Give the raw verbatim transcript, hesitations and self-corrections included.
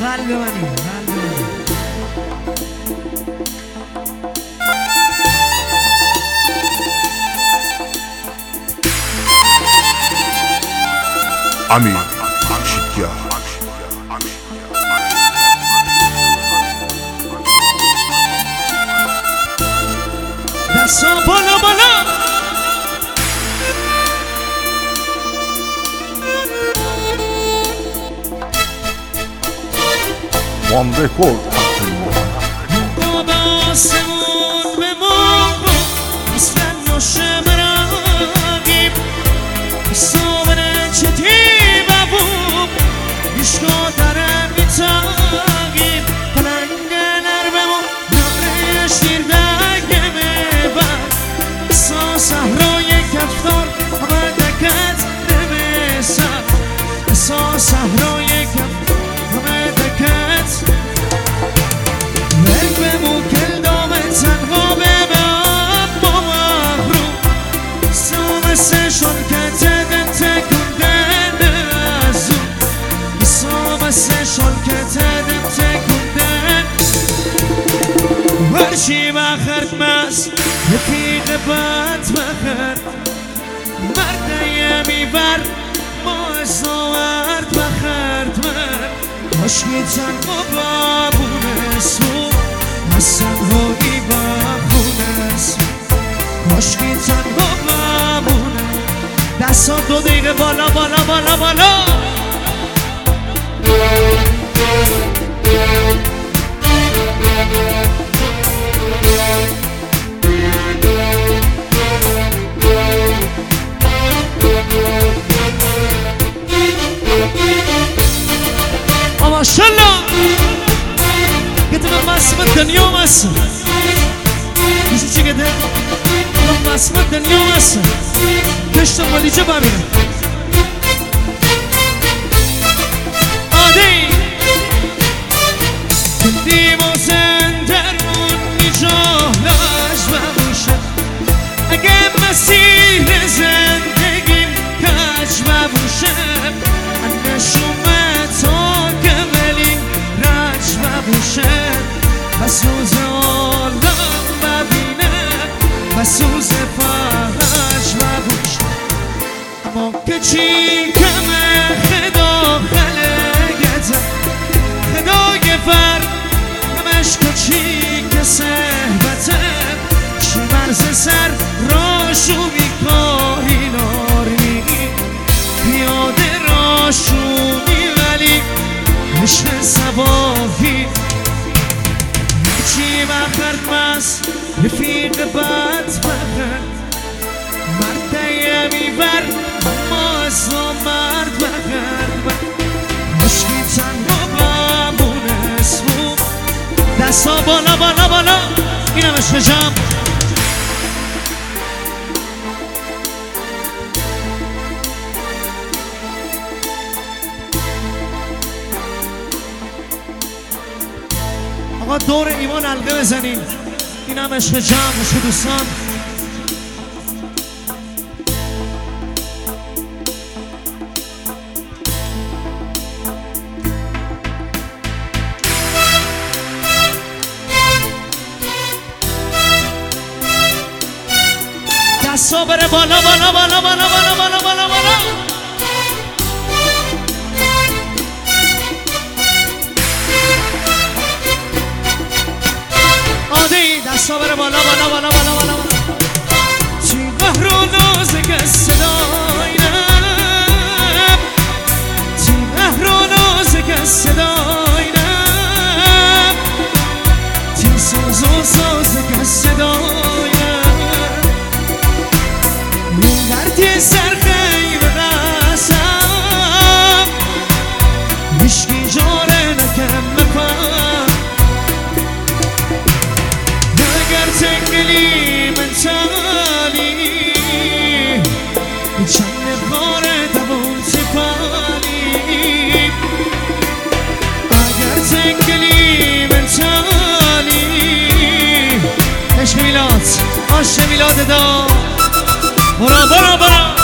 قلب منی قلب منی امیر شیکیا دستا بالا بالا وان رکورد تقدیم با به آسمون بمون اصلا نوشه براقیم سامنه چتی ببوم ایشگاه داره میتاقیم پلنگ نر بمون نبره شیر دگه ببر سا صحرای کفتار همه دکت نمیسن سا صحرای کفتار همه دکت مرگ بمون کل دامه تنها ببر با محروم سا مثل شلکت دن تکوندن از اون سا مثل شلکت دن تکوندن هرچی بخرد مست رفیق بد بخرد مرده میبر ما ازاورد بخرد من عشقی تنها بابون اسمو از تنهایی بخون اسمو عشقی تنها بابونه دستا دو دقیقه بالا بالا بالا بالا ماشالله قد ما مسمى الدنيا مسا مش چی قد ما مسمى الدنيا مسا کشتم ولی چه ببینم آدی کندیم و زندرمون نیجا لاش ببوشه اگه مسیر زندگیم کج ببوشه انشومه تا بسوز عالم ببینه بسوز فرش ببوشه اما که چی کمه خدا خلقته خدای فرد همش کچی که صحبته چی مرز سر راشو میکاری ناری پیاده راشو میولی عشق سواهی چی بخرد مست رفیق بد بخرد مرده میبر ما از مرد بخرد عشقی تنها بمون اسمو دستا بالا بالا بالا اینم عشق جمع آقا دور ایمان حلقه بزنیم این هم عشق جمع عشق دوستان دستا بره بالا بالا بالا بالا بالا بالا بالا بالا آدی دستا بره بالا بالا بالا بالا بالا چی قهر و نازک صداینم چی قهر و نازک صداینم چی ساز و سازک صداینم این دردی سرخی به قسم مشکی جاره نکم مپم تنگلی من تالی چند خاره دوون سپالی اگر تنگلی من تالی عشق میلاد عشق میلاد دا برا برا برا